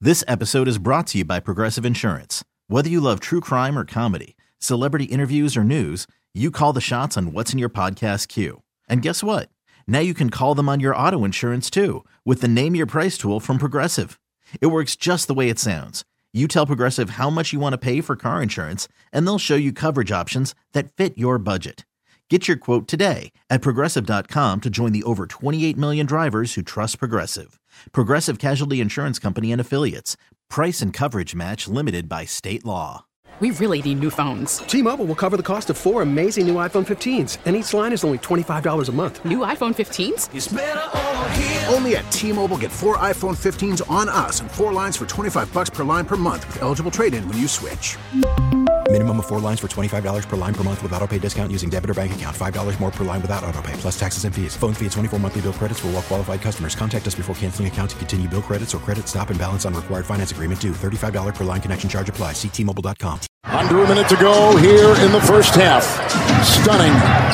This episode is brought to you by Progressive Insurance. Whether you love true crime or comedy, celebrity interviews or news, you call the shots on what's in your podcast queue. And guess what? Now you can call them on your auto insurance too with the Name Your Price tool from Progressive. It works just the way it sounds. You tell Progressive how much you want to pay for car insurance, and they'll show you coverage options that fit your budget. Get your quote today at Progressive.com to join the over 28 million drivers who trust Progressive. Progressive Casualty Insurance Company and Affiliates. Price and coverage match limited by state law. We really need new phones. T-Mobile will cover the cost of 4 amazing new iPhone 15s, and each line is only $25 a month. New iPhone 15s? It's better over here. Only at T-Mobile, get 4 iPhone 15s on us and 4 lines for $25 per line per month with eligible trade-in when you switch. Minimum of 4 lines for $25 per line per month with autopay discount using debit or bank account. $5 more per line without autopay, plus taxes and fees. Phone fee at 24 monthly bill credits for well-qualified customers. Contact us before canceling account to continue bill credits or credit stop and balance on required finance agreement due. $35 per line connection charge applies. See T-Mobile.com. Under a minute to go here in the first half. Stunning.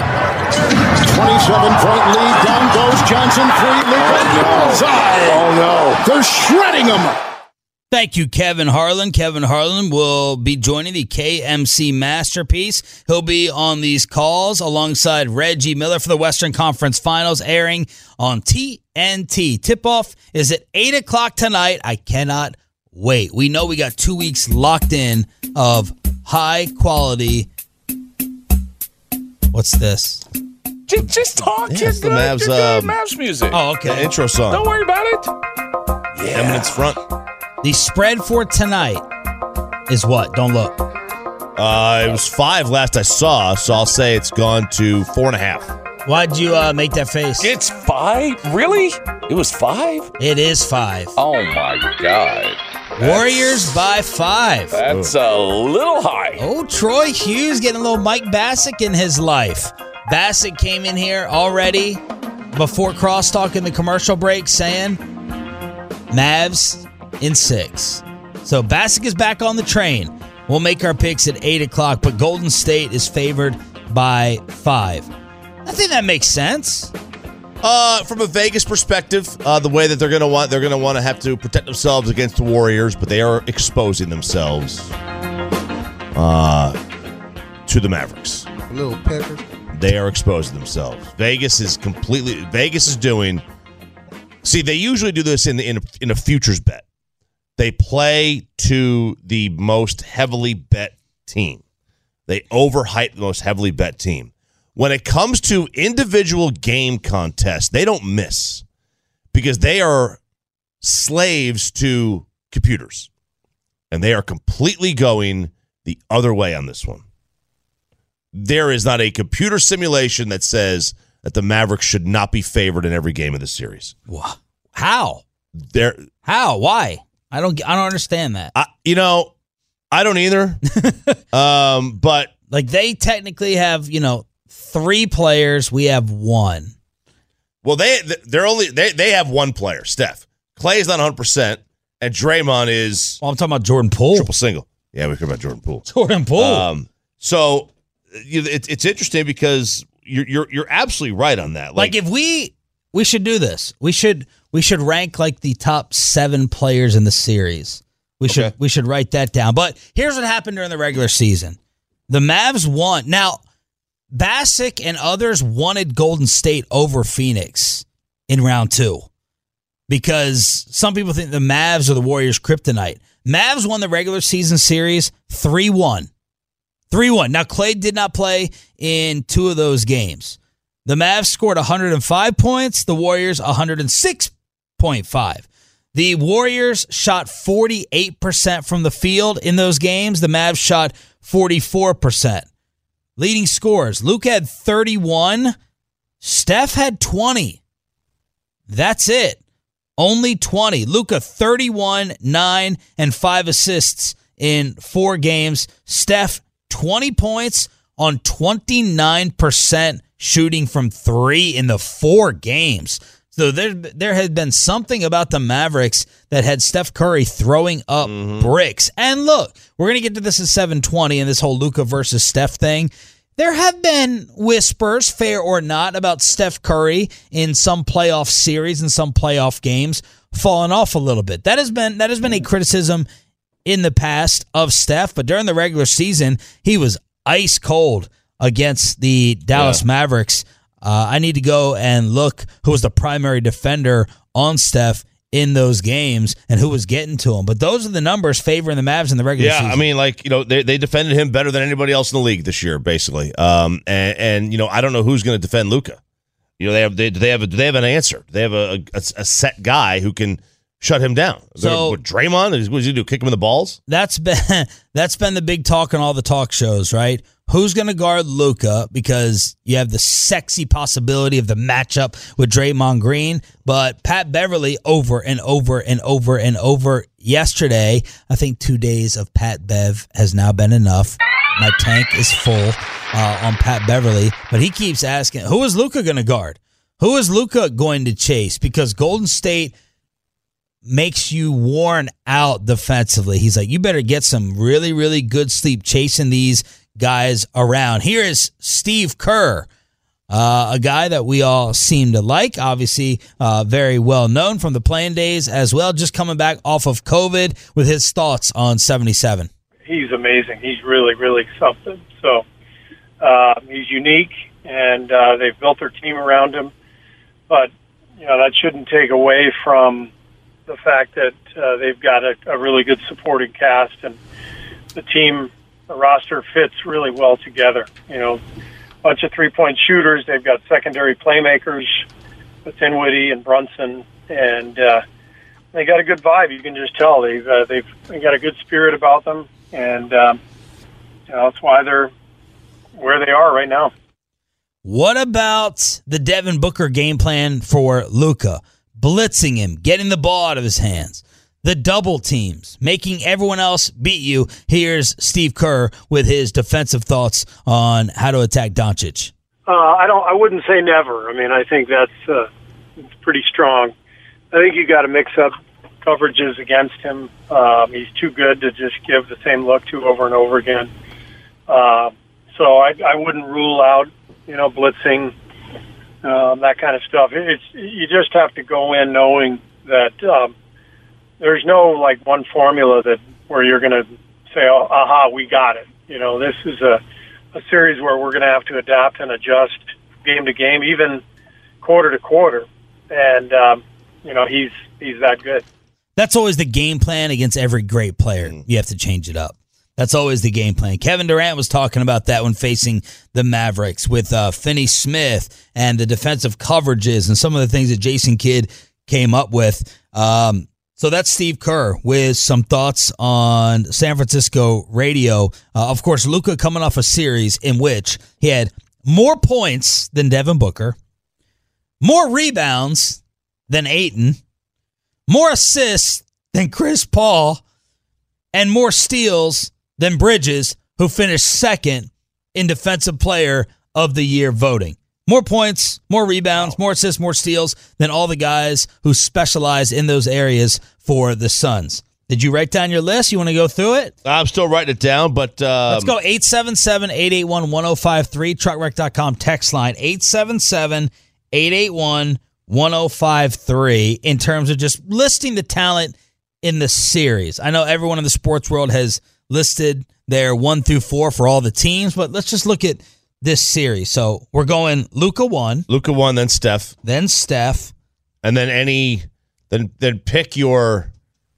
27-point lead. Down goes Johnson. 3. Oh, no. They're shredding him. Thank you, Kevin Harlan. Kevin Harlan will be joining the KMC Masterpiece. He'll be on these calls alongside Reggie Miller for the Western Conference Finals, airing on TNT. Tip-off is at 8 o'clock tonight. I cannot wait. We know we got 2 weeks locked in of high quality. What's this? Just talk. Yeah, it's the Mavs music. Oh, okay. The intro song. Don't worry about it. Yeah. Eminence front. The spread for tonight is what? Don't look. It was 5 last I saw, so I'll say it's gone to 4.5. Why'd you make that face? It's 5? Really? It was 5? It is 5. Oh, my God. Warriors by 5. That's a little high. Oh, Troy Hughes getting a little Mike Bassick in his life. Bassick came in here already before crosstalk in the commercial break saying Mavs in 6. So Bassick is back on the train. We'll make our picks at 8 o'clock, but Golden State is favored by 5. I think that makes sense. From a Vegas perspective, the way that they're going to want to have to protect themselves against the Warriors, but they are exposing themselves to the Mavericks. A little pecker. They are exposing themselves. Vegas is doing. See, they usually do this in a futures bet. They play to the most heavily bet team. They overhype the most heavily bet team. When it comes to individual game contests, they don't miss because they are slaves to computers. And they are completely going the other way on this one. There is not a computer simulation that says that the Mavericks should not be favored in every game of the series. How? How? Why? I don't understand that. I don't either. But like they technically have, 3 players. We have 1. Well, they have 1 player, Steph. Clay is not 100%, and Draymond is. Well, I'm talking about Jordan Poole. Triple single. Yeah, we're talking about Jordan Poole. Jordan Poole. So it's interesting because you're absolutely right on that. Like if we should do this. We should rank like the top 7 players in the series. We should write that down. But here's what happened during the regular season. The Mavs won. Now, Bassick and others wanted Golden State over Phoenix in round 2 because some people think the Mavs are the Warriors' kryptonite. Mavs won the regular season series 3-1. 3-1. Now, Clay did not play in 2 of those games. The Mavs scored 105 points. The Warriors 106.5. The Warriors shot 48% from the field in those games. The Mavs shot 44%. Leading scorers, Luke had 31. Steph had 20. That's it. Only 20. Luka 31, 9, and 5 assists in 4 games. Steph 20 points on 29% shooting from 3 in the 4 games. So there had been something about the Mavericks that had Steph Curry throwing up bricks. And look, we're going to get to this at 7:20 and this whole Luka versus Steph thing. There have been whispers, fair or not, about Steph Curry in some playoff series and some playoff games falling off a little bit. That has been a criticism in the past of Steph, but during the regular season, he was ice cold against the Dallas Mavericks. I need to go and look who was the primary defender on Steph in those games and who was getting to him. But those are the numbers favoring the Mavs in the regular season. Yeah, I mean, they defended him better than anybody else in the league this year, basically. And I don't know who's going to defend Luka. They have an answer. They have a set guy who can shut him down. So Draymond, what does he do? Kick him in the balls? That's been the big talk on all the talk shows, right? Who's going to guard Luka? Because you have the sexy possibility of the matchup with Draymond Green. But Pat Beverly over and over and over and over yesterday, I think 2 days of Pat Bev has now been enough. My tank is full on Pat Beverly. But he keeps asking, who is Luka going to guard? Who is Luka going to chase? Because Golden State makes you worn out defensively. He's like, you better get some really, really good sleep chasing these guys around. Here is Steve Kerr, a guy that we all seem to like, obviously very well known from the playing days as well, just coming back off of COVID with his thoughts on 77. He's amazing. He's really, really something. So he's unique, and they've built their team around him. But, that shouldn't take away from the fact that they've got a really good supporting cast, and the roster fits really well together. Bunch of three-point shooters. They've got secondary playmakers with Dinwiddie and Brunson, and they got a good vibe. You can just tell they've got a good spirit about them, and that's why they're where they are right now. What about the Devin Booker game plan for Luka? Blitzing him, getting the ball out of his hands, the double teams, making everyone else beat you. Here's Steve Kerr with his defensive thoughts on how to attack Doncic. I wouldn't say never. I mean, I think that's it's pretty strong. I think you got to mix up coverages against him. He's too good to just give the same look to over and over again. So I wouldn't rule out, blitzing, that kind of stuff. You just have to go in knowing that there's no one formula where you're going to say, oh, aha, we got it. This is a series where we're going to have to adapt and adjust game to game, even quarter to quarter. And he's that good. That's always the game plan against every great player. You have to change it up. That's always the game plan. Kevin Durant was talking about that when facing the Mavericks with Finney Smith and the defensive coverages and some of the things that Jason Kidd came up with. So that's Steve Kerr with some thoughts on San Francisco radio. Of course, Luka coming off a series in which he had more points than Devin Booker, more rebounds than Ayton, more assists than Chris Paul, and more steals than Bridges, who finished second in Defensive Player of the Year voting. More points, more rebounds, more assists, more steals than all the guys who specialize in those areas for the Suns. Did you write down your list? You want to go through it? I'm still writing it down, but... Let's go 877-881-1053, truckwreck.com text line, 877-881-1053, in terms of just listing the talent in the series. I know everyone in the sports world has listed their 1 through 4 for all the teams, but let's just look at this series. So we're going Luka 1. Luka 1, then Steph. Then Steph. And then then pick your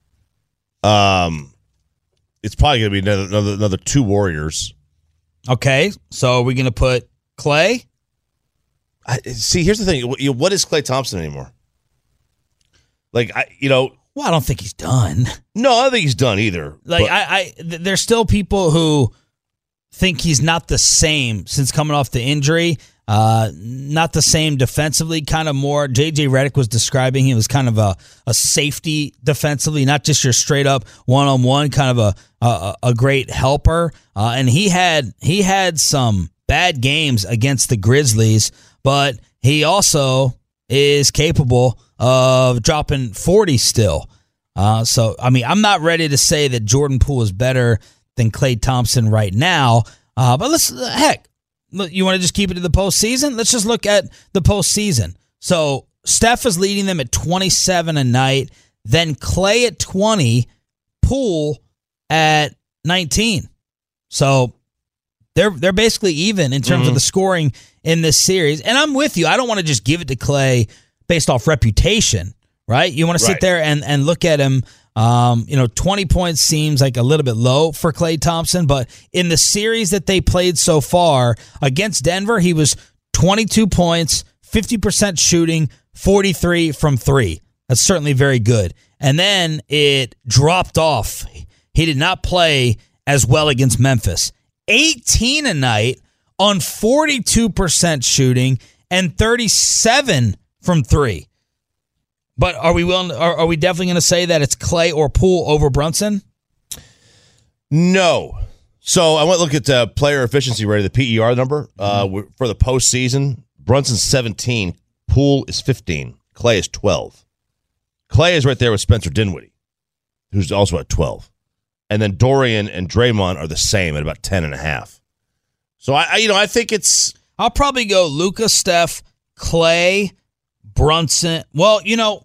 it's probably going to be another 2 Warriors. Okay. So are we going to put Klay? See, here's the thing. What is Klay Thompson anymore? Well, I don't think he's done. No, I don't think he's done either. There's still people who think he's not the same since coming off the injury. Not the same defensively, kind of more. J.J. Redick was describing him as kind of a safety defensively, not just your straight up one-on-one, kind of a great helper. And he had some bad games against the Grizzlies, but he also is capable of dropping 40 still. So, I mean, I'm not ready to say that Jordan Poole is better than Klay Thompson right now. But you want to just keep it to the postseason? Let's just look at the postseason. So Steph is leading them at 27 a night, then Klay at 20, Poole at 19. So they're basically even in terms of the scoring in this series. And I'm with you. I don't want to just give it to Klay based off reputation, right? You want to sit there and look at him. 20 points seems like a little bit low for Klay Thompson, but in the series that they played so far against Denver, he was 22 points, 50% shooting, 43 from 3. That's certainly very good. And then it dropped off. He did not play as well against Memphis. 18 a night on 42% shooting and 37 from 3. But are we definitely going to say that it's Klay or Poole over Brunson? No. So I want to look at player efficiency rating, the PER number for the postseason. Brunson's 17, Poole is 15, Klay is 12. Klay is right there with Spencer Dinwiddie, who's also at 12. And then Dorian and Draymond are the same at about 10.5. So I think it's. I'll probably go Luka, Steph, Klay, Brunson. Well,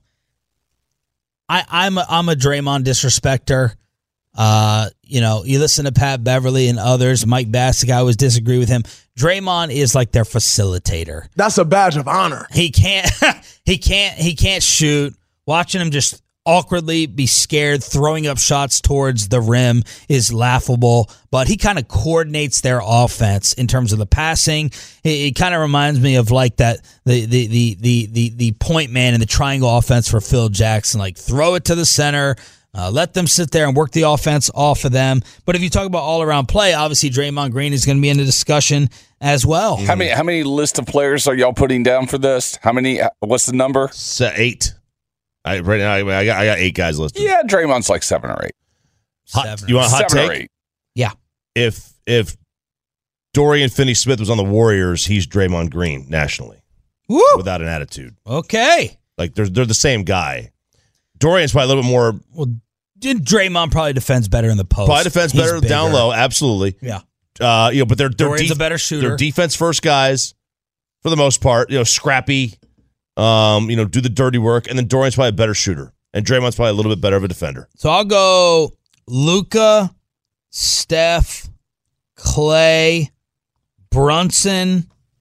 I'm a Draymond disrespecter. You listen to Pat Beverly and others. Mike Bassick, I always disagree with him. Draymond is like their facilitator. That's a badge of honor. He can't shoot. Watching him just awkwardly be scared, throwing up shots towards the rim is laughable. But he kind of coordinates their offense in terms of the passing. It kind of reminds me of like that the point man in the triangle offense for Phil Jackson. Like throw it to the center. Let them sit there and work the offense off of them. But if you talk about all-around play, obviously Draymond Green is going to be in the discussion as well. How many list of players are y'all putting down for this? How many? What's the number? 8. Right now, I got 8 guys listed. Yeah, Draymond's like 7 or 8. You want a hot 7 or take? 8. Yeah. If Dorian Finney-Smith was on the Warriors, he's Draymond Green nationally. Woo! Without an attitude. Okay. Like they're the same guy. Dorian's probably a little bit more. Well, Draymond probably defends better in the post. Probably defends better down low. Absolutely. Yeah. But they're Dorian's a better shooter. They're defense first guys for the most part. Scrappy. Do the dirty work, and then Dorian's probably a better shooter, and Draymond's probably a little bit better of a defender. So I'll go Luka, Steph, Klay, Brunson,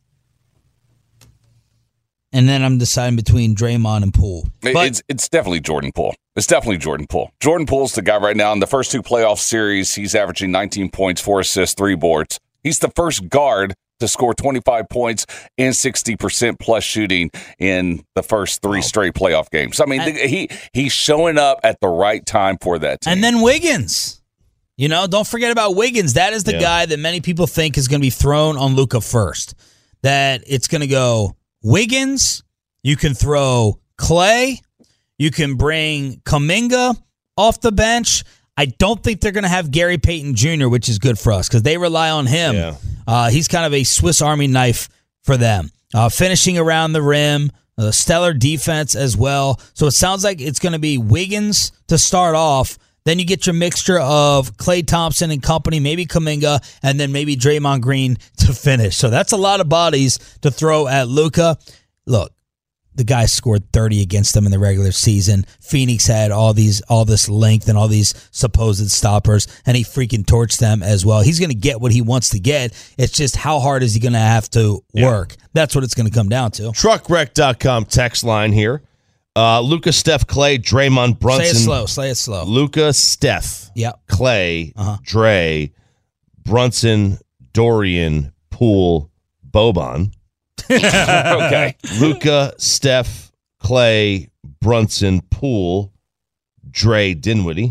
and then I'm deciding between Draymond and Poole. It's definitely Jordan Poole. It's definitely Jordan Poole. Jordan Poole's the guy right now. In the first 2 playoff series, he's averaging 19 points, 4 assists, 3 boards. He's the first guard to score 25 points and 60% plus shooting in the first 3 straight playoff games. I mean, he's showing up at the right time for that team. And then Wiggins. Don't forget about Wiggins. That is the guy that many people think is going to be thrown on Luka first. That it's going to go Wiggins. You can throw Klay. You can bring Kuminga off the bench. I don't think they're going to have Gary Payton Jr., which is good for us because they rely on him. Yeah. He's kind of a Swiss Army knife for them. Finishing around the rim, stellar defense as well. So it sounds like it's going to be Wiggins to start off. Then you get your mixture of Klay Thompson and company, maybe Kuminga, and then maybe Draymond Green to finish. So that's a lot of bodies to throw at Luka. Look, the guy scored 30 against them in the regular season. Phoenix had all this length and all these supposed stoppers, and he freaking torched them as well. He's going to get what he wants to get. It's just how hard is he going to have to work? That's what it's going to come down to. Truckwreck.com text line here. Luka, Steph, Klay, Draymond, Brunson. Say it slow. Luka, Steph, Klay, Dre, Brunson, Dorian, Poole, Boban. Okay. Luka, Steph, Klay, Brunson, Poole, Dre, Dinwiddie.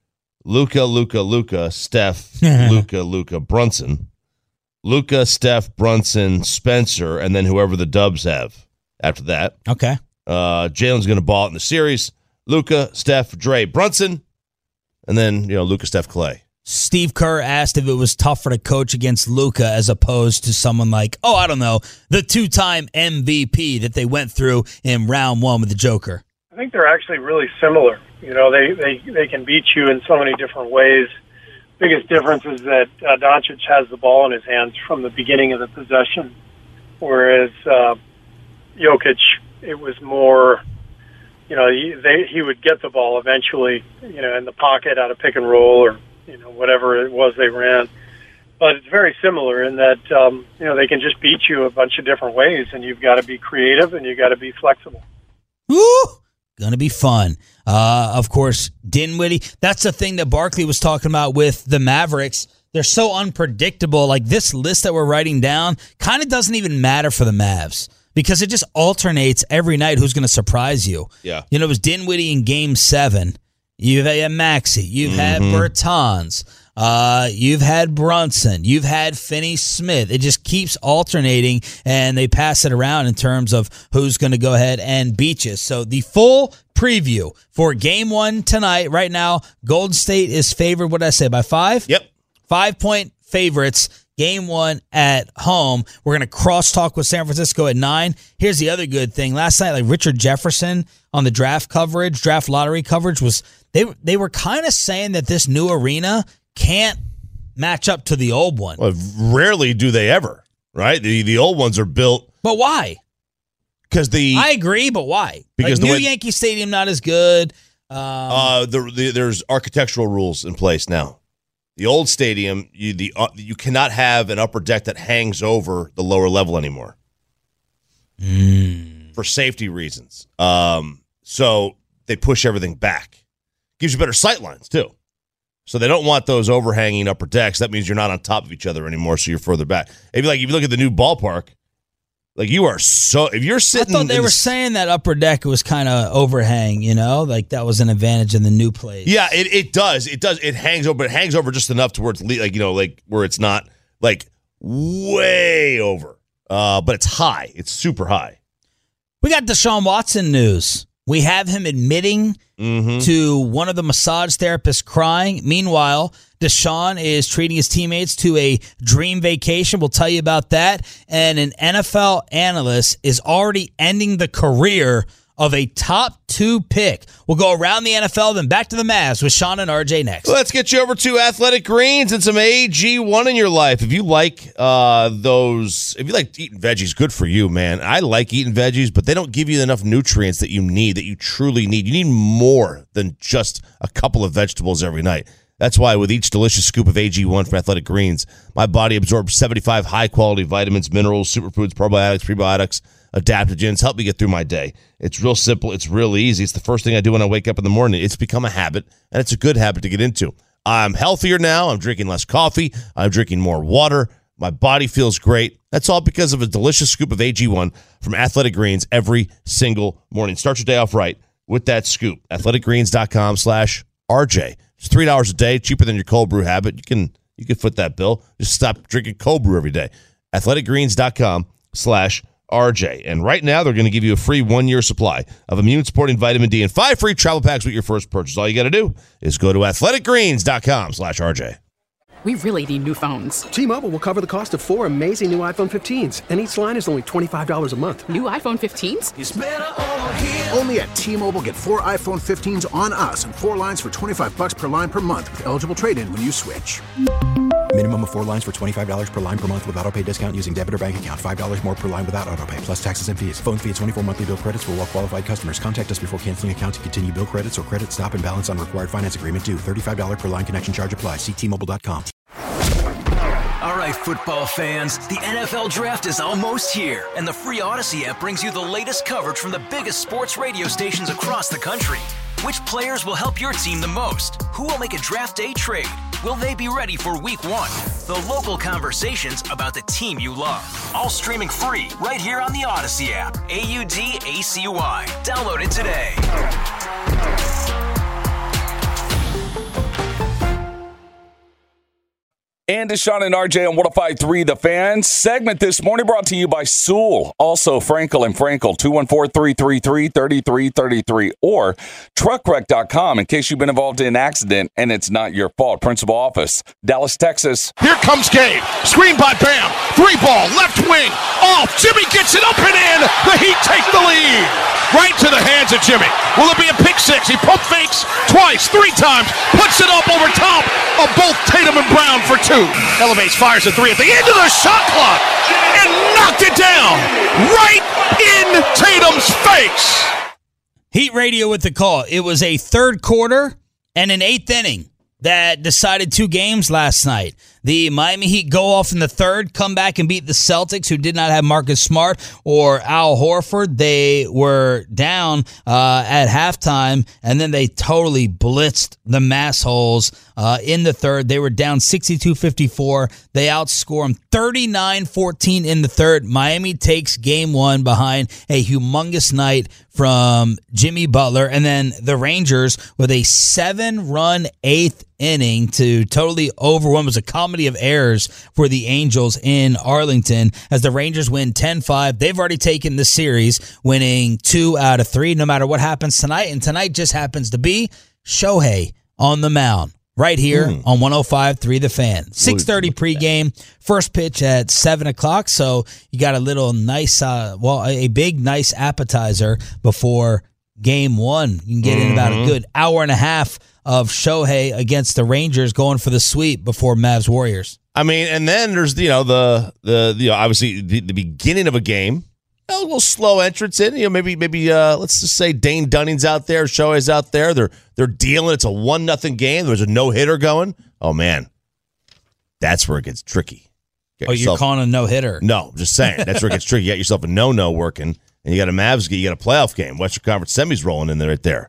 Luka, Steph, Luka, Brunson. Luka, Steph, Brunson, Spencer, and then whoever the Dubs have after that. Okay. Jalen's going to ball it in the series. Luka, Steph, Dre, Brunson, and then Luka, Steph, Klay. Steve Kerr asked if it was tougher to coach against Luka as opposed to someone like, the 2-time MVP that they went through in round 1 with the Joker. I think they're actually really similar. They can beat you in so many different ways. biggest difference is that Doncic has the ball in his hands from the beginning of the possession, whereas Jokic, it was more, he would get the ball eventually, in the pocket out of pick and roll or, whatever it was they ran. But it's very similar in that, they can just beat you a bunch of different ways, and you've got to be creative and you've got to be flexible. Woo! Gonna be fun. Of course, Dinwiddie. That's the thing that Barkley was talking about with the Mavericks. They're so unpredictable. Like this list that we're writing down kind of doesn't even matter for the Mavs because it just alternates every night who's going to surprise you. Yeah. It was Dinwiddie in Game 7. You've had Maxey. You've had Bertans. You've had Brunson. You've had Finney Smith. It just keeps alternating, and they pass it around in terms of who's going to go ahead and beat you. So the full preview for Game 1 tonight, right now, Golden State is favored, what did I say, by 5? Yep. 5-point favorites. Game 1 at home. We're going to cross-talk with San Francisco at 9. Here's the other good thing. Last night, Richard Jefferson on the draft lottery coverage, was they were kind of saying that this new arena can't match up to the old one. Well, rarely do they ever, right? The old ones are built. But why? Because I agree, but why? Because new Yankee Stadium not as good. There's architectural rules in place now. The old stadium, you cannot have an upper deck that hangs over the lower level anymore for safety reasons. So they push everything back. Gives you better sight lines too. So they don't want those overhanging upper decks. That means you're not on top of each other anymore, so you're further back. If you look at the new ballpark, you are if you're sitting. I thought they were saying that upper deck was kind of overhang, that was an advantage in the new place. Yeah, it does. It does. It hangs over. But it hangs over just enough to where it's where it's not way over. But it's high. It's super high. We got Deshaun Watson news. We have him admitting to one of the massage therapists crying. Meanwhile, Deshaun is treating his teammates to a dream vacation. We'll tell you about that. And an NFL analyst is already ending the career of a top 2 pick. We'll go around the NFL, then back to the Mavs with Sean and RJ next. Let's get you over to Athletic Greens and some AG1 in your life. If you like if you like eating veggies, good for you, man. I like eating veggies, but they don't give you enough nutrients that you truly need. You need more than just a couple of vegetables every night. That's why with each delicious scoop of AG1 from Athletic Greens, my body absorbs 75 high-quality vitamins, minerals, superfoods, probiotics, prebiotics, adaptogens, help me get through my day. It's real simple. It's real easy. It's the first thing I do when I wake up in the morning. It's become a habit, and it's a good habit to get into. I'm healthier now. I'm drinking less coffee. I'm drinking more water. My body feels great. That's all because of a delicious scoop of AG1 from Athletic Greens every single morning. Start your day off right with that scoop. athleticgreens.com/RJ. It's $3 a day, cheaper than your cold brew habit. You can foot that bill. Just stop drinking cold brew every day. athleticgreens.com/RJ. And right now, they're going to give you a free 1-year supply of immune-supporting vitamin D and 5 free travel packs with your first purchase. All you got to do is go to athleticgreens.com/RJ. We really need new phones. T-Mobile will cover the cost of 4 amazing new iPhone 15s, and each line is only $25 a month. New iPhone 15s? It's better over here. Only at T-Mobile, get 4 iPhone 15s on us and 4 lines for $25 per line per month with eligible trade-in when you switch. Minimum of 4 lines for $25 per line per month with autopay discount using debit or bank account. $5 more per line without autopay, plus taxes and fees. Phone fee at 24 monthly bill credits for well-qualified customers. Contact us before canceling account to continue bill credits or credit stop and balance on required finance agreement due. $35 per line connection charge applies. See T-Mobile.com. All right, football fans, the NFL Draft is almost here, and the free Odyssey app brings you the latest coverage from the biggest sports radio stations across the country. Which players will help your team the most? Who will make a draft day trade? Will they be ready for week 1? The local conversations about the team you love. All streaming free right here on the Odyssey app. AUDACY. Download it today. And Deshaun and RJ on 105.3 The Fan. Segment this morning brought to you by Sewell. Also, Frankel and Frankel, 214-333-3333 or truckwreck.com in case you've been involved in an accident and it's not your fault. Principal office, Dallas, Texas. Here comes Gabe. Screen by Bam. 3 ball, left wing. Off. Jimmy gets it up and in. The Heat take the lead. right to the hands of Jimmy. Will it be a pick six? He pump fakes twice, 3 times, puts it up over top of both Tatum and Brown for 2. Elevates, fires a 3 at the end of the shot clock, and knocked it down right in Tatum's face. Heat Radio with the call. It was a third quarter and an 8th inning that decided 2 games last night. The Miami Heat go off in the third, come back and beat the Celtics, who did not have Marcus Smart or Al Horford. They were down at halftime, and then they totally blitzed the Massholes in the third. They were down 62-54. They outscore them 39-14 in the third. Miami takes game 1 behind a humongous night from Jimmy Butler, and then the Rangers with a 7-run 8th inning to totally overwhelm. It was a comedy of errors for the Angels in Arlington as the Rangers win 10-5. They've already taken the series, winning 2 out of 3 no matter what happens tonight, and tonight just happens to be Shohei on the mound. Right here on 105.3 The Fan. 6:30 pregame, first pitch at 7 o'clock. So you got a little nice, a big, nice appetizer before game 1. You can get in about a good hour and a half of Shohei against the Rangers going for the sweep before Mavs Warriors. I mean, and then there's the obviously the beginning of a game. A little slow entrance in, maybe let's just say Dane Dunning's out there, Shohei's out there. They're dealing. It's a 1-0 game. There's a no-hitter going. Oh man, that's where it gets tricky. You're calling a no-hitter? No, I'm just saying that's where it gets tricky. You got yourself a no working, and you got a Mavs game. You got a playoff game. Western Conference semis rolling in there right there.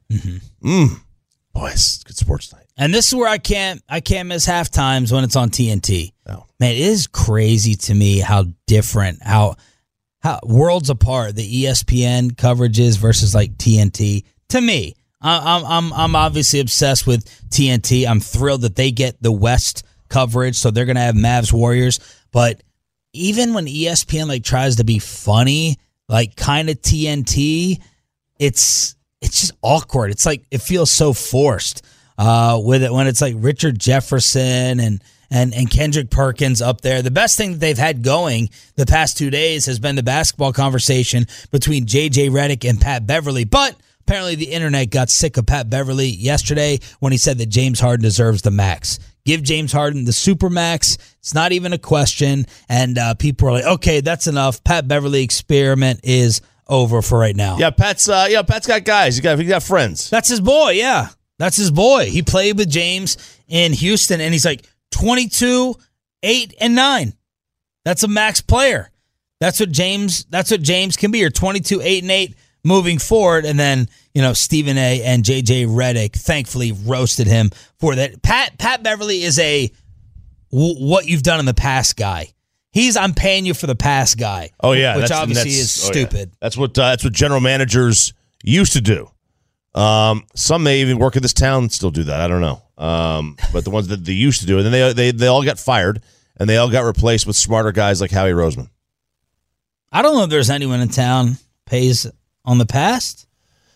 Boy, it's good sports night. And this is where I can't miss half times when it's on TNT. Oh. Man, it is crazy to me how different, how worlds apart the ESPN coverage is versus like TNT. To me, I'm obviously obsessed with TNT. I'm thrilled that they get the West coverage, so they're gonna have Mavs Warriors. But even when ESPN like tries to be funny, like kind of TNT, it's just awkward. It's like it feels so forced with it when it's like Richard Jefferson and Kendrick Perkins up there. The best thing that they've had going the past 2 days has been the basketball conversation between J.J. Redick and Pat Beverly. But apparently the internet got sick of Pat Beverly yesterday when he said that James Harden deserves the max. Give James Harden the super max. It's not even a question. And people are like, okay, that's enough. Pat Beverly experiment is over for right now. Yeah, Pat's got guys. He got friends. That's his boy, yeah. That's his boy. He played with James in Houston, and he's like 22, 8, and 9. That's a max player. That's what James can be. You're 22, 8, and 8 moving forward. And then, Stephen A. and J.J. Redick thankfully roasted him for that. Pat Beverly is a what you've done in the past guy. I'm paying you for the past guy. Oh yeah, which obviously is stupid. Yeah. That's what general managers used to do. Some may even work in this town and still do that. I don't know. But the ones that they used to do it, and then they all got fired, and they all got replaced with smarter guys like Howie Roseman. I don't know if there's anyone in town pays on the past.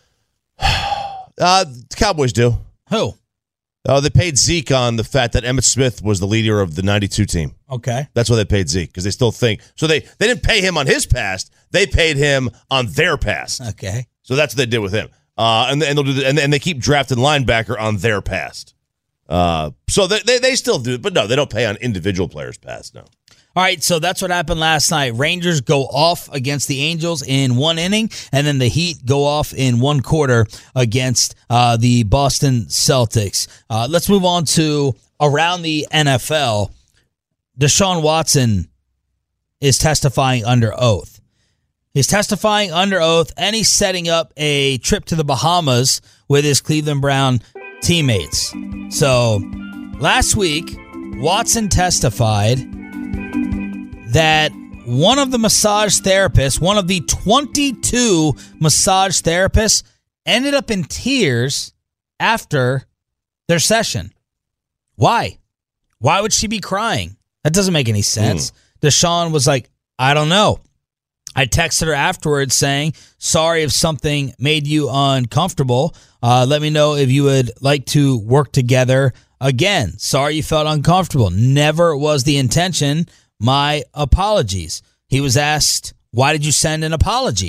The Cowboys do. Who? They paid Zeke on the fact that Emmitt Smith was the leader of the 92 team. Okay. That's why they paid Zeke, because they still think. So they didn't pay him on his past. They paid him on their past. Okay. So that's what they did with him. And they'll do and they keep drafting linebacker on their past. So they still do it, but no, they don't pay on individual players' past, no. All right, so that's what happened last night. Rangers go off against the Angels in 1 inning, and then the Heat go off in 1 quarter against the Boston Celtics. Let's move on to around the NFL. Deshaun Watson is testifying under oath. He's testifying under oath, and he's setting up a trip to the Bahamas with his Cleveland Brown teammates. So last week, Watson testified that one of the massage therapists, one of the 22 massage therapists, ended up in tears after their session. Why? Why would she be crying? That doesn't make any sense. Deshaun was like, I don't know. I texted her afterwards saying, sorry if something made you uncomfortable. Let me know if you would like to work together again. Sorry you felt uncomfortable. Never was the intention. My apologies. He was asked, why did you send an apology?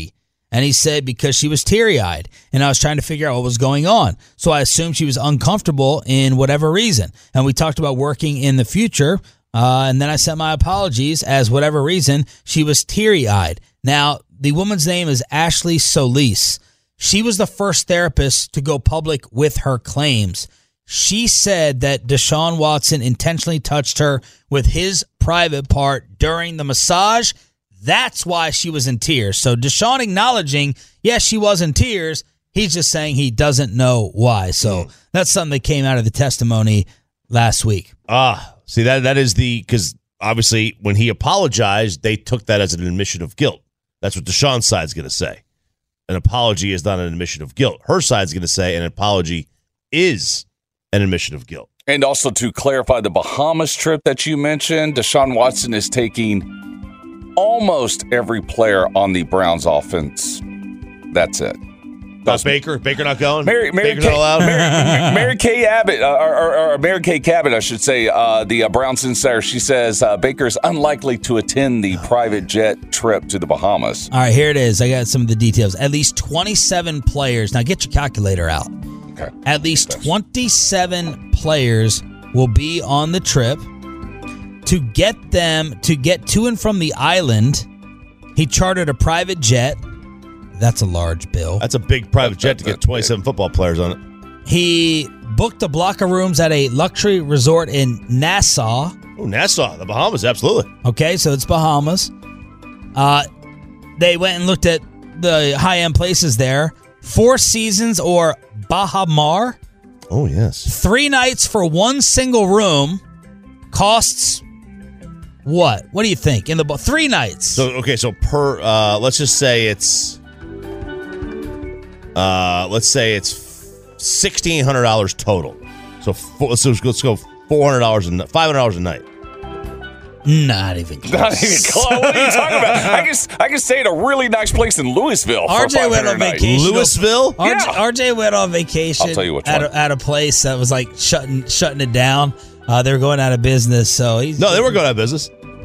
And he said because she was teary-eyed, and I was trying to figure out what was going on. So I assumed she was uncomfortable in whatever reason. And we talked about working in the future, and then I sent my apologies as whatever reason she was teary-eyed. Now, the woman's name is Ashley Solis. She was the first therapist to go public with her claims. She said that Deshaun Watson intentionally touched her with his private part during the massage. That's why she was in tears. So Deshaun acknowledging, yes, she was in tears. He's just saying he doesn't know why. So that's something that came out of the testimony last week. See, that is because obviously when he apologized, they took that as an admission of guilt. That's what Deshaun's side's going to say. An apology is not an admission of guilt. Her side's going to say an apology is an admission of guilt. And also to clarify the Bahamas trip that you mentioned, Deshaun Watson is taking almost every player on the Browns offense. That's it. That's Baker? Baker not going? Mary Baker's Kay, not allowed? Mary Kay Abbott, or Mary Kay Cabot, I should say, the Browns insider, she says Baker's unlikely to attend the private jet trip to the Bahamas. All right, here it is. I got some of the details. At least 27 players. Now get your calculator out. Okay. At least 27 players will be on the trip. To get to and from the island, he chartered a private jet. That's a large bill. That's a big private jet to get 27 football players on it. He booked a block of rooms at a luxury resort in Nassau. Oh, Nassau, the Bahamas, absolutely. Okay, so it's Bahamas. They went and looked at the high-end places there. Four Seasons or Baha Mar. Oh, yes. 3 nights for one single room costs what? What do you think? 3 nights. So per let's just say it's $1,600 total. So let's go $400 and $500 a night. Not even close. Not even close. What are you talking about? I can stay at a really nice place in Louisville. RJ went on vacation. Louisville? Yeah. RJ went on vacation. I'll tell you which one. At a place that was like shutting it down. They were going out of business. So they weren't going out of business.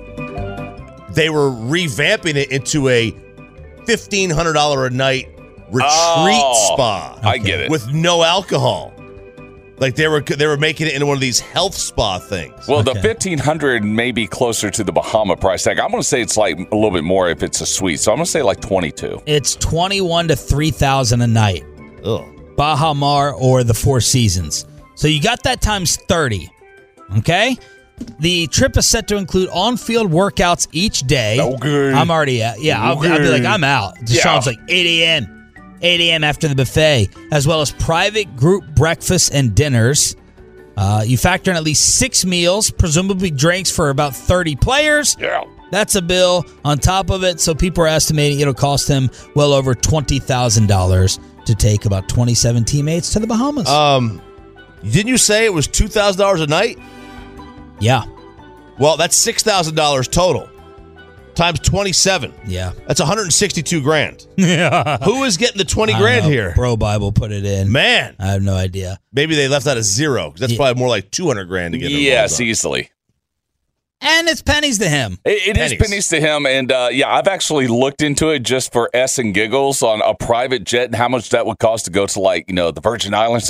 They were revamping it into a $1,500 a night retreat spa. I get it. With no alcohol. Like they were making it into one of these health spa things. Well, the $1,500 may be closer to the Bahama price tag. I'm going to say it's like a little bit more if it's a suite. So I'm going to say like 22. It's $21,000 to $3,000 a night. Ugh. Baha Mar or the Four Seasons. So you got that times 30. Okay? The trip is set to include on-field workouts each day. Okay. I'm already at. Yeah, I'll be like, I'm out. Deshaun's like 8 a.m. 8 a.m. after the buffet, as well as private group breakfasts and dinners. You factor in at least 6 meals, presumably drinks for about 30 players. Yeah. That's a bill on top of it. So people are estimating it'll cost him well over $20,000 to take about 27 teammates to the Bahamas. Didn't you say it was $2,000 a night? Yeah. Well, that's $6,000 total. Times 27. Yeah. That's $162,000. Yeah. Who is getting the $20,000 here? Bro Bible put it in. Man. I have no idea. Maybe they left out a zero, because that's probably more like $200,000 to get it. Yes, easily. And it's pennies to him. It is pennies to him. And I've actually looked into it just for S and giggles on a private jet and how much that would cost to go to the Virgin Islands.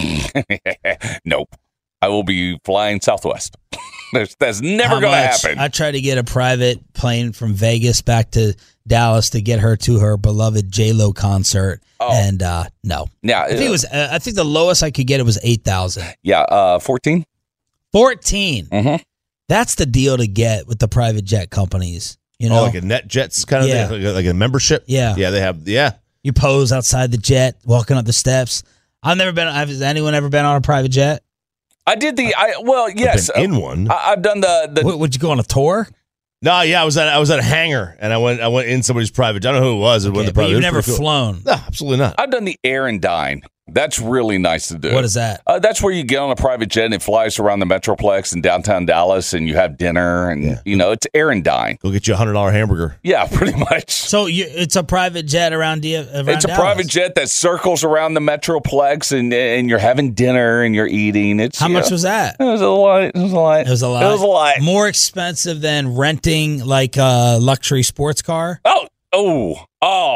Nope. I will be flying Southwest. That's never going to happen. I tried to get a private plane from Vegas back to Dallas to get her to her beloved J-Lo concert, and no. Yeah, I think the lowest I could get it was 8,000. Yeah, 14. 14. Mm-hmm. That's the deal to get with the private jet companies. Like a NetJets kind of thing, like a membership. Yeah, they have. Yeah, you pose outside the jet, walking up the steps. Has anyone ever been on a private jet? I did yes. I've been in one. I've done the. Would you go on a tour? No, yeah, I was at a hangar and I went in somebody's private. I don't know who it was. But you've never flown. No, absolutely not. I've done the air and dine. That's really nice to do. What is that? That's where you get on a private jet and it flies around the Metroplex in downtown Dallas, and you have dinner, and it's air and dine. Go get you $100 hamburger. Yeah, pretty much. So it's a private jet around It's Dallas. a private jet that circles around the Metroplex, and you're having dinner and you're eating. How much was that? It was a lot. It was a lot. More expensive than renting like a luxury sports car? Oh.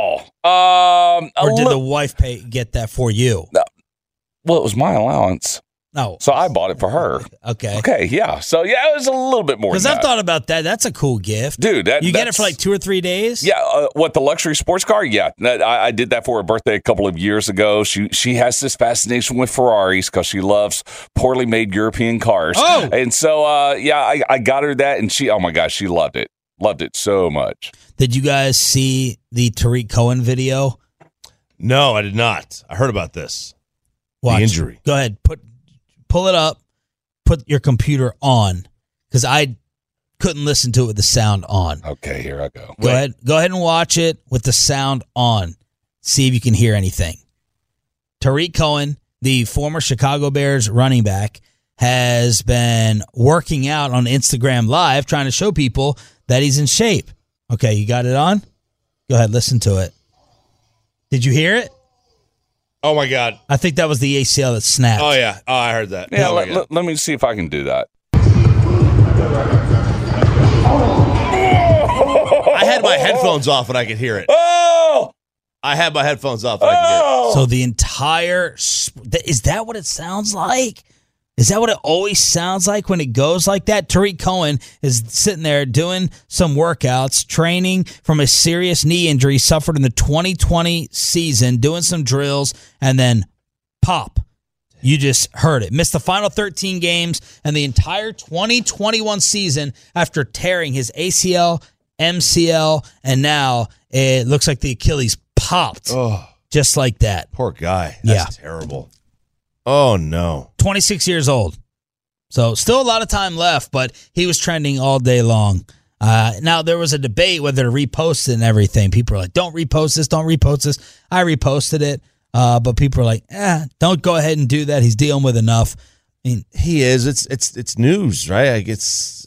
Or did the wife get that for you? Well, it was my allowance. No. So I bought it for her. Okay. Okay, yeah. So, yeah, it was a little bit more Because than I've thought about that. That's a cool gift. Dude, you get it for like 2 or 3 days? Yeah. What, the luxury sports car? Yeah. I did that for her birthday a couple of years ago. She has this fascination with Ferraris because she loves poorly made European cars. Oh! And so, I got her that, and oh my gosh, she loved it. Loved it so much. Did you guys see the Tariq Cohen video? No, I did not. I heard about this. Watch. The injury. Go ahead. Pull it up. Put your computer on, because I couldn't listen to it with the sound on. Okay, here I go. Go ahead and watch it with the sound on. See if you can hear anything. Tariq Cohen, the former Chicago Bears running back, has been working out on Instagram Live, trying to show people that he's in shape. Okay, you got it on? Go ahead, listen to it. Did you hear it? Oh, my God. I think that was the ACL that snapped. Oh, yeah. Oh, I heard that. Yeah, let me see if I can do that. I had my headphones off and I could hear it. Oh! I had my headphones off and I could hear it. So the entire... Is that what it sounds like? Is that what it always sounds like when it goes like that? Tariq Cohen is sitting there doing some workouts, training from a serious knee injury suffered in the 2020 season, doing some drills, and then pop. You just heard it. Missed the final 13 games and the entire 2021 season after tearing his ACL, MCL, and now it looks like the Achilles popped. Oh, just like that. Poor guy. That's terrible. Oh, no. 26 years old. So still a lot of time left, but he was trending all day long. Now, there was a debate whether to repost it and everything. People are like, don't repost this, don't repost this. I reposted it, but people are like, don't go ahead and do that. He's dealing with enough. I mean, he is. It's news, right? Like it's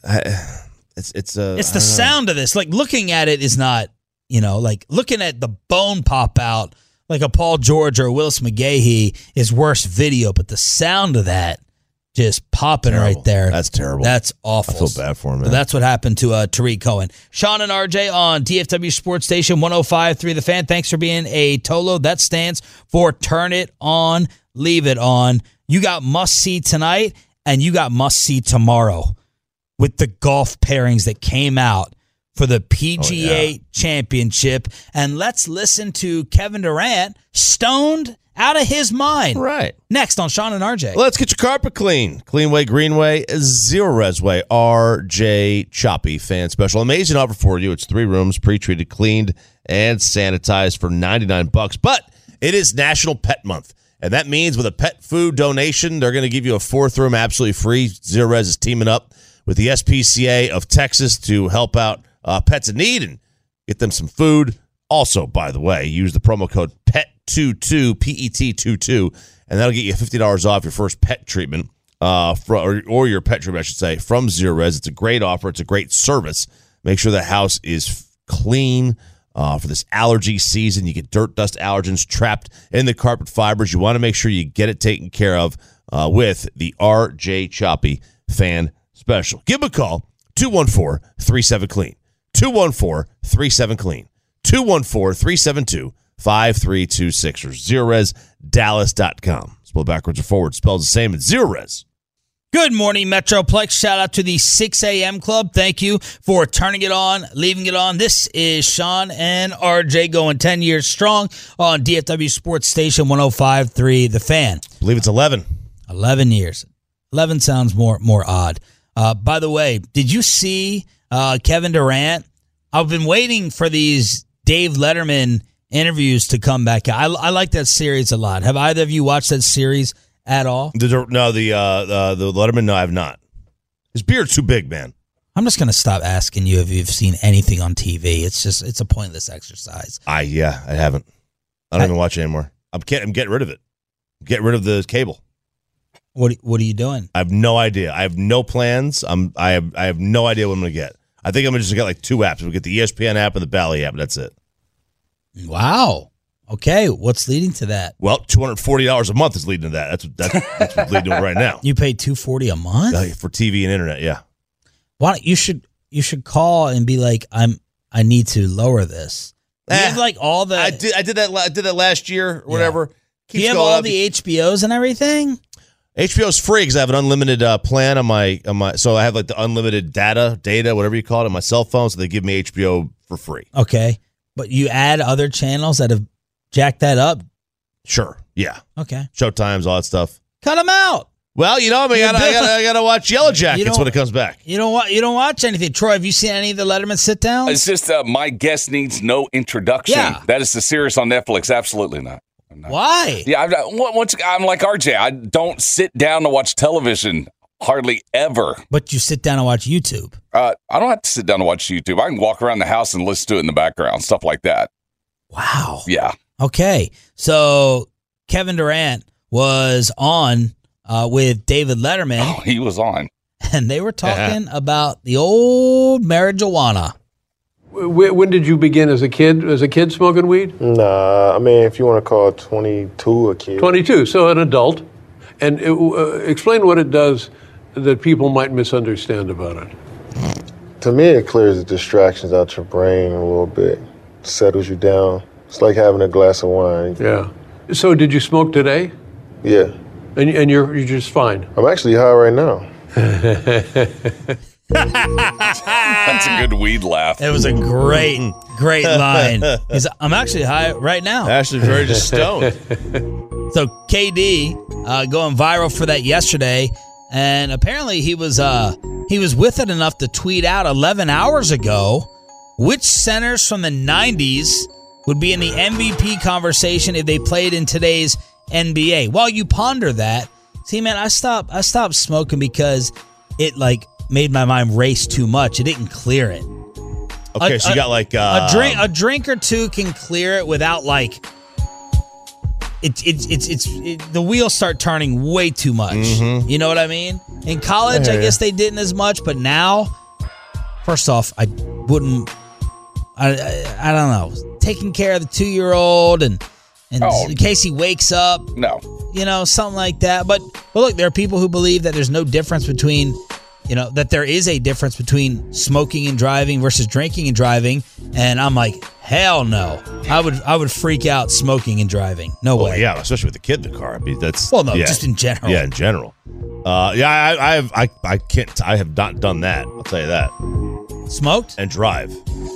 the sound of this. Like, looking at it is not, like looking at the bone pop out like a Paul George or Willis McGahee is worse video, but the sound of that just popping right there. That's terrible. That's awful. I feel bad for him, man. But that's what happened to Tariq Cohen. Sean and RJ on DFW Sports Station 105.3 The Fan. Thanks for being a Tolo. That stands for Turn It On, Leave It On. You got must-see tonight, and you got must-see tomorrow with the golf pairings that came out for the PGA Championship. And let's listen to Kevin Durant stoned out of his mind. Right. Next on Sean and RJ. Let's get your carpet clean. Cleanway, Greenway, Zero Resway, RJ Choppy Fan Special. Amazing offer for you. It's 3 rooms, pre-treated, cleaned, and sanitized for $99. But it is National Pet Month. And that means with a pet food donation, they're going to give you a 4th room absolutely free. Zero Res is teaming up with the SPCA of Texas to help out pets in need and get them some food. Also, by the way, use the promo code PET22, PET22, and that'll get you $50 off your first pet treatment, or your pet treatment, I should say, from Zero Res. It's a great offer. It's a great service. Make sure the house is clean for this allergy season. You get dirt, dust, allergens trapped in the carpet fibers. You want to make sure you get it taken care of with the RJ Choppy Fan Special. Give them a call, 214-37-CLEAN. 214-37-CLEAN. 214-372-5326 or ZeroResDallas.com. Spelled backwards or forward. Spelled the same as Zero Res. Good morning, Metroplex. Shout out to the 6 a.m. Club. Thank you for turning it on, leaving it on. This is Sean and RJ going 10 years strong on DFW Sports Station 105.3 The Fan. I believe it's 11. 11 years. 11 sounds more odd. By the way, did you see Kevin Durant? I've been waiting for these Dave Letterman interviews to come back. I like that series a lot. Have either of you watched that series at all? No, the Letterman, no, I have not. His beard's too big, man. I'm just going to stop asking you if you've seen anything on TV. It's a pointless exercise. I haven't. I don't even watch it anymore. I'm getting rid of it. I'm getting rid of the cable. What are you doing? I have no idea. I have no plans. I have no idea what I'm going to get. I think I'm going to just get like 2 apps. We'll get the ESPN app and the Bally app. That's it. Wow. Okay. What's leading to that? Well, $240 a month is leading to that. That's what's leading to it right now. You pay $240 a month for TV and internet. Yeah. Why don't you should call and be like, I need to lower this. You have like all the. I did that last year or whatever. Do you have all the HBOs and everything? HBO's free because I have an unlimited plan on my. So I have like the unlimited data, whatever you call it, on my cell phone. So they give me HBO for free. Okay, but you add other channels that have jacked that up. Sure. Yeah. Okay. Showtimes, all that stuff. Cut them out. Well, you know, I gotta watch Yellow Jackets when it comes back. You don't watch anything. Troy, have you seen any of the Letterman sit-downs? It's just My Guest Needs No Introduction. Yeah. That is the series on Netflix. Absolutely not. Why? Yeah, I'm like RJ. I don't sit down to watch television hardly ever. But you sit down and watch YouTube. I don't have to sit down and watch YouTube. I can walk around the house and listen to it in the background, stuff like that. Wow. Yeah. Okay. So Kevin Durant was on with David Letterman. Oh, he was on. And they were talking about the old marijuana. When did you begin as a kid? As a kid smoking weed? Nah, I mean, if you want to call 22 a kid. 22, so an adult. And explain what it does that people might misunderstand about it. To me, it clears the distractions out your brain a little bit, settles you down. It's like having a glass of wine. Yeah. So did you smoke today? Yeah. And you're just fine? I'm actually high right now. That's a good weed laugh. It was a great line. I'm actually high right now. Actually, very just stoned. So KD going viral for that yesterday, and apparently he was with it enough to tweet out 11 hours ago which centers from the 90s would be in the MVP conversation if they played in today's NBA. While you ponder that, see, man, I stopped smoking because it made my mind race too much. It didn't clear it. Okay, so you got like a drink or two can clear it without the wheels start turning way too much. Mm-hmm. You know what I mean? In college, I guess they didn't as much, but now, first off, I wouldn't. I don't know. Taking care of the 2-year-old and in case he wakes up. No. Something like that. But look, there are people who believe that there's no difference between, that there is a difference between smoking and driving versus drinking and driving. And I'm like, hell no. I would freak out smoking and driving. No way. Yeah, especially with the kid in the car. I mean, that's just in general. Yeah, in general. I have not done that. I'll tell you that. Smoked and drive.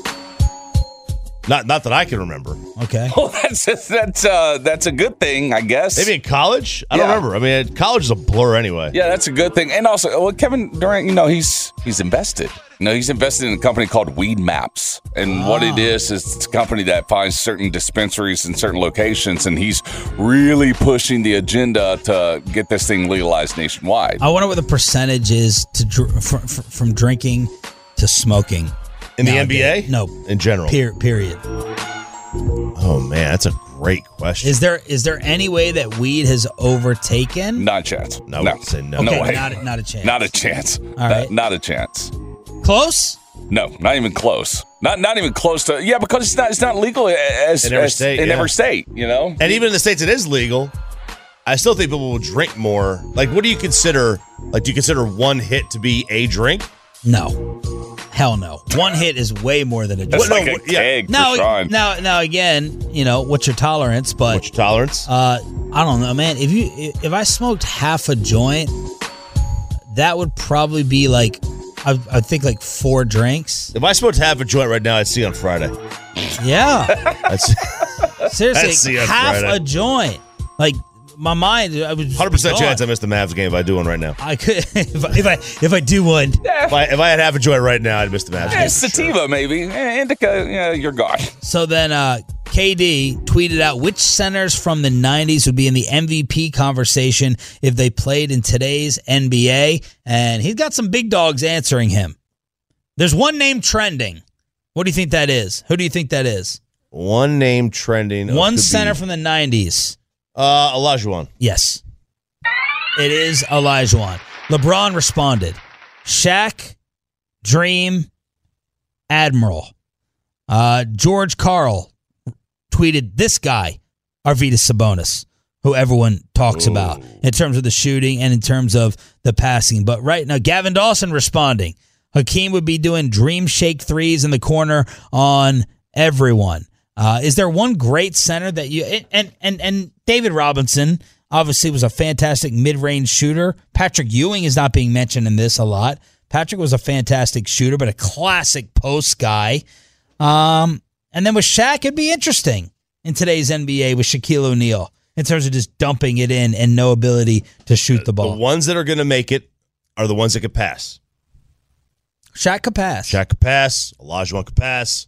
Not that I can remember. Okay. Well, that's a good thing, I guess. Maybe in college? I don't remember. I mean, college is a blur anyway. Yeah, that's a good thing. And also, Kevin Durant, he's invested. He's invested in a company called Weed Maps. And what it is it's a company that finds certain dispensaries in certain locations, and he's really pushing the agenda to get this thing legalized nationwide. I wonder what the percentage is from drinking to smoking. In the NBA? No. In general? Period. Oh, man, that's a great question. Is there any way that weed has overtaken? Not a chance. No. Okay, no way. Not a chance. Not a chance. All right. Not a chance. Close? No, not even close. Not even close to. Yeah, because it's not legal in every state. And even in the states it is legal, I still think people will drink more. Like, what do you consider? Like, do you consider one hit to be a drink? No. Hell no. One hit is way more than a drink. That's like a keg for Sean. Now again, what's your tolerance? But what's your tolerance? I don't know, man. If I smoked half a joint, that would probably be I think 4 drinks. If I smoked half a joint right now, I'd see on Friday. Yeah. Seriously, half Friday. a joint. My mind, I was 100% chance I missed the Mavs game if I do one right now. I could if I do one. If I had half a joint right now, I'd miss the Mavs game. Sativa, maybe. Indica, you're gone. So then KD tweeted out which centers from the 90s would be in the MVP conversation if they played in today's NBA. And he's got some big dogs answering him. There's one name trending. What do you think that is? Who do you think that is? One name trending. One center from the 90s. Olajuwon. Yes. It is Olajuwon. LeBron responded. Shaq, Dream, Admiral. George Karl tweeted this guy, Arvydas Sabonis, who everyone talks about in terms of the shooting and in terms of the passing. But right now, Gavin Dawson responding. Hakeem would be doing dream shake threes in the corner on everyone. Is there one great center that you and David Robinson obviously was a fantastic mid-range shooter. Patrick Ewing is not being mentioned in this a lot. Patrick was a fantastic shooter, but a classic post guy. And then with Shaq, it'd be interesting in today's NBA with Shaquille O'Neal in terms of just dumping it in and no ability to shoot the ball. The ones that are going to make it are the ones that could pass. Shaq could pass. Shaq could pass. Olajuwon could pass.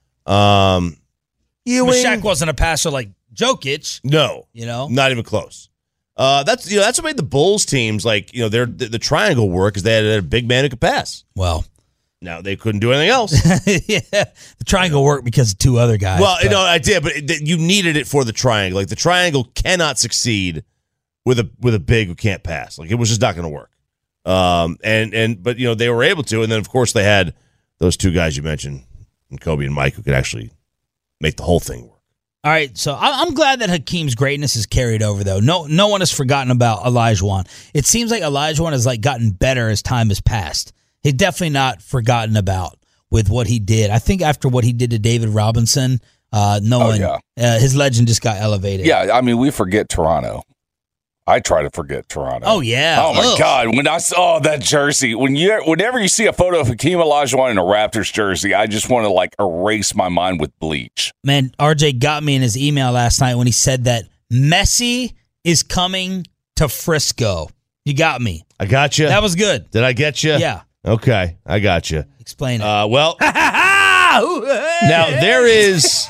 Ewing. But Shaq wasn't a passer like Jokic. No. Not even close. That's what made the Bulls teams they're the triangle work, is they had a big man who could pass. Well, now they couldn't do anything else. Yeah, the triangle worked because of two other guys. Well, I did, but you needed it for the triangle. Like the triangle cannot succeed with a big who can't pass. Like it was just not going to work. But they were able to, and then of course they had those two guys you mentioned, Kobe and Mike, who could actually make the whole thing work. All right, so I'm glad that Hakeem's greatness is carried over, though. No one has forgotten about Olajuwon. It seems like Olajuwon has gotten better as time has passed. He's definitely not forgotten about with what he did. I think after what he did to David Robinson, his legend just got elevated. Yeah, I mean, we forget Toronto. I try to forget Toronto. Oh, yeah. Oh, my God. When I saw that jersey, whenever you see a photo of Hakeem Olajuwon in a Raptors jersey, I just want to, erase my mind with bleach. Man, RJ got me in his email last night when he said that Messi is coming to Frisco. You got me. I got you. That was good. Did I get you? Yeah. Okay, I got you. Explain it. Well, now there is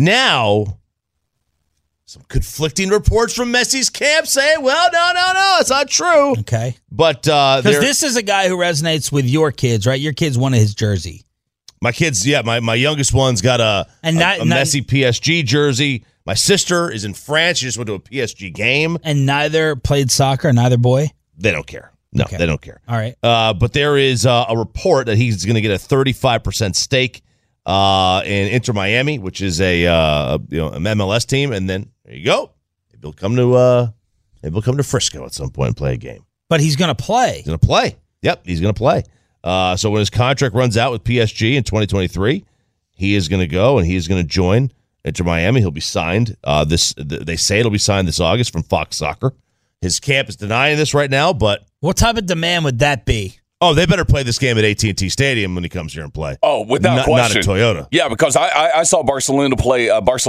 some conflicting reports from Messi's camp saying, well, no, it's not true. Okay. But because this is a guy who resonates with your kids, right? Your kids wanted his jersey. My kids, yeah, my youngest one's got a Messi PSG jersey. My sister is in France. She just went to a PSG game. And neither played soccer, neither boy? They don't care. No, They don't care. All right. But there is a report that he's going to get a 35% stake in Inter Miami, which is an MLS team, and then there you go. Maybe he'll come to Frisco at some point and play a game. But he's going to play. He's going to play. Yep, he's going to play. So when his contract runs out with PSG in 2023, he is going to go and he is going to join Inter Miami. He'll be signed. They say it'll be signed this August from Fox Soccer. His camp is denying this right now, but what type of demand would that be? Oh, they better play this game at AT&T Stadium when he comes here and play. Oh, without question. Not at Toyota. Yeah, because I saw Barcelona play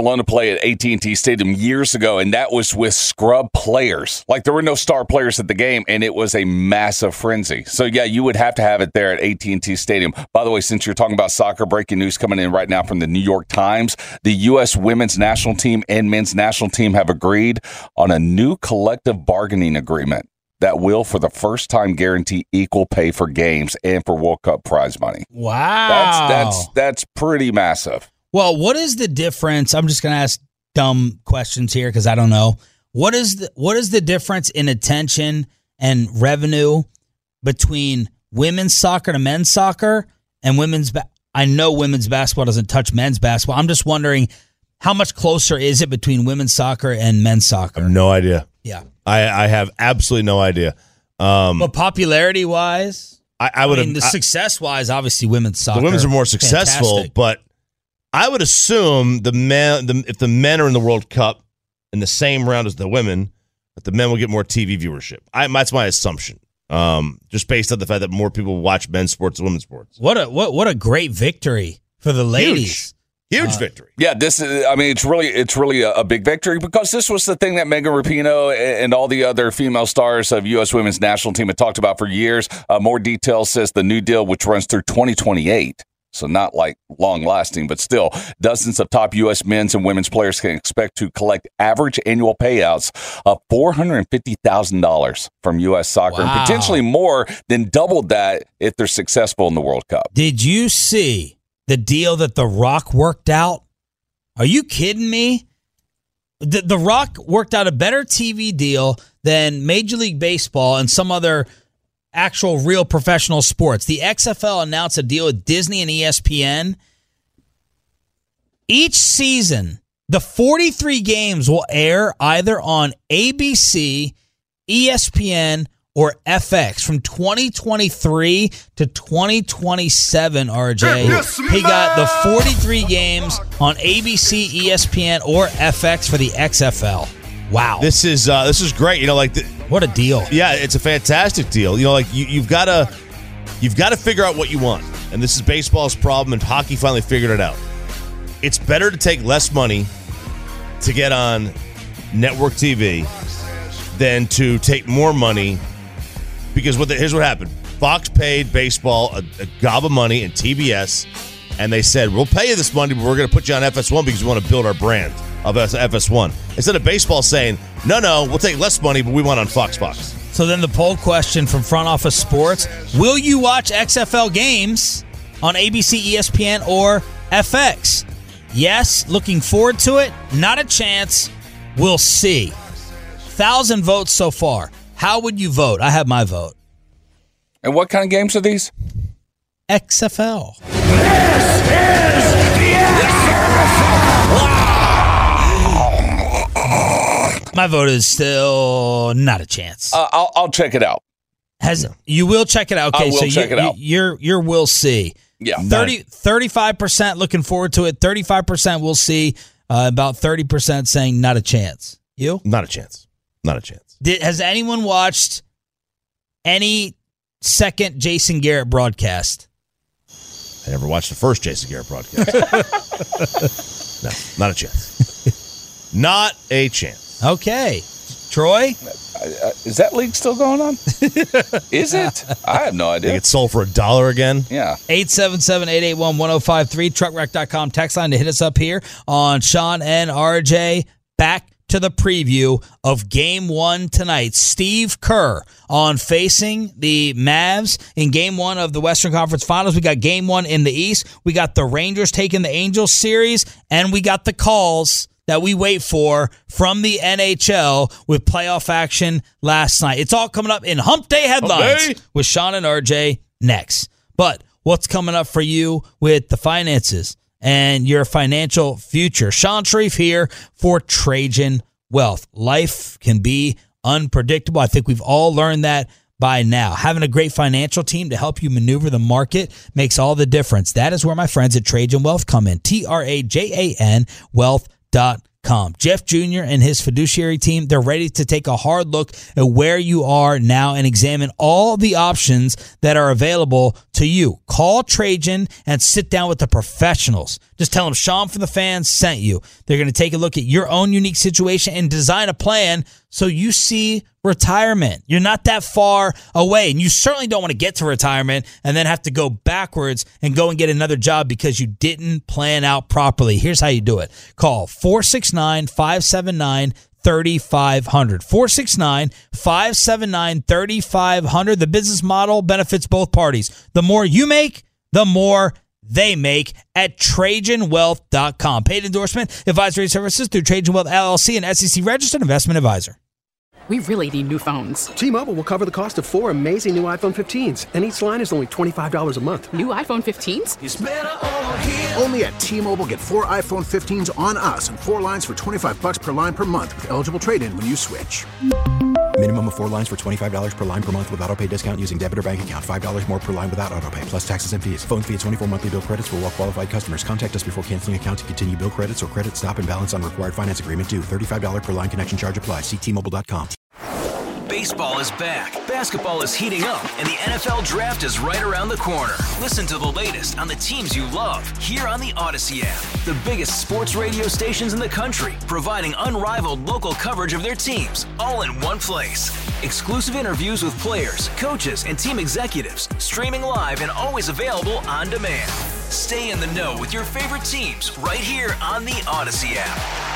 at AT&T Stadium years ago, and that was with scrub players. There were no star players at the game, and it was a massive frenzy. So, yeah, you would have to have it there at AT&T Stadium. By the way, since you're talking about soccer, breaking news coming in right now from the New York Times, the U.S. women's national team and men's national team have agreed on a new collective bargaining agreement that will, for the first time, guarantee equal pay for games and for World Cup prize money. Wow. That's pretty massive. Well, what is the difference? I'm just going to ask dumb questions here because I don't know. What is the difference in attention and revenue between women's soccer to men's soccer and women's I know women's basketball doesn't touch men's basketball. I'm just wondering how much closer is it between women's soccer and men's soccer? I have no idea. Yeah. I have absolutely no idea. But popularity-wise, success-wise, obviously women's soccer. The women's are more successful, fantastic. But I would assume if the men are in the World Cup in the same round as the women, that the men will get more TV viewership. That's my assumption, just based on the fact that more people watch men's sports than women's sports. What a great victory for the ladies. Huge victory. Yeah, it's really a big victory because this was the thing that Megan Rapinoe and all the other female stars of U.S. women's national team had talked about for years. More details says the new deal, which runs through 2028. So not long lasting, but still dozens of top U.S. men's and women's players can expect to collect average annual payouts of $450,000 from U.S. soccer, and potentially more than double that if they're successful in the World Cup. Did you see the deal that The Rock worked out? Are you kidding me? The Rock worked out a better TV deal than Major League Baseball and some other actual real professional sports. The XFL announced a deal with Disney and ESPN. Each season, the 43 games will air either on ABC, ESPN, or FX from 2023 to 2027, RJ. He got the 43 games on ABC, ESPN, or FX for the XFL. Wow. This is great. What a deal. Yeah, it's a fantastic deal. You've got to figure out what you want. And this is baseball's problem, and hockey finally figured it out. It's better to take less money to get on network TV than to take more money, because here's what happened. Fox paid baseball a gob of money in TBS, and they said, we'll pay you this money, but we're going to put you on FS1 because we want to build our brand of FS1. Instead of baseball saying, no, we'll take less money, but we want on Fox. So then the poll question from Front Office Sports, will you watch XFL games on ABC, ESPN, or FX? Yes, looking forward to it. Not a chance. We'll see. 1,000 votes so far. How would you vote? I have my vote. And what kind of games are these? XFL. This is the My vote is still not a chance. I'll check it out. You will check it out. Okay, I will check it out. You're will see. Yeah. 35% looking forward to it. 35% will see. About 30% saying not a chance. You? Not a chance. Not a chance. Has anyone watched any second Jason Garrett broadcast? I never watched the first Jason Garrett broadcast. No, not a chance. Not a chance. Okay. Troy? Is that league still going on? Is it? I have no idea. They get sold for $1 again? Yeah. 877-881-1053, truckwreck.com text line to hit us up here on Sean and RJ. Back to the preview of Game 1 tonight. Steve Kerr on facing the Mavs in Game 1 of the Western Conference Finals. We got Game 1 in the East. We got the Rangers taking the Angels series, and we got the calls that we wait for from the NHL with playoff action last night. It's all coming up in Hump Day headlines with Sean and RJ next. But what's coming up for you with the finances and your financial future? Sean Sharif here for Trajan Wealth. Life can be unpredictable. I think we've all learned that by now. Having a great financial team to help you maneuver the market makes all the difference. That is where my friends at Trajan Wealth come in. TRAJAN Wealth.com. Jeff Jr. and his fiduciary team, they're ready to take a hard look at where you are now and examine all the options that are available to you. Call Trajan and sit down with the professionals. Just tell them Sean from the Fans sent you. They're going to take a look at your own unique situation and design a plan so you see retirement. You're not that far away, and you certainly don't want to get to retirement and then have to go backwards and go and get another job because you didn't plan out properly. Here's how you do it. Call 469-579-3500. 469-579-3500. The business model benefits both parties. The more you make, the more they make at TrajanWealth.com. Paid endorsement, advisory services through Trajan Wealth LLC, and SEC registered investment advisor. We really need new phones. T-Mobile will cover the cost of 4 amazing new iPhone 15s, and each line is only $25 a month. New iPhone 15s? It's better over here. Only at T-Mobile, get 4 iPhone 15s on us and 4 lines for $25 per line per month with eligible trade-in when you switch. Minimum of 4 lines for $25 per line per month with autopay discount using debit or bank account. $5 more per line without autopay, plus taxes and fees. Phone fee at 24 monthly bill credits for well-qualified customers. Contact us before canceling account to continue bill credits or credit stop and balance on required finance agreement due. $35 per line connection charge applies. See T-Mobile.com. Baseball is back, basketball is heating up, and the NFL Draft is right around the corner. Listen to the latest on the teams you love here on the Odyssey app. The biggest sports radio stations in the country, providing unrivaled local coverage of their teams, all in one place. Exclusive interviews with players, coaches, and team executives, streaming live and always available on demand. Stay in the know with your favorite teams right here on the Odyssey app.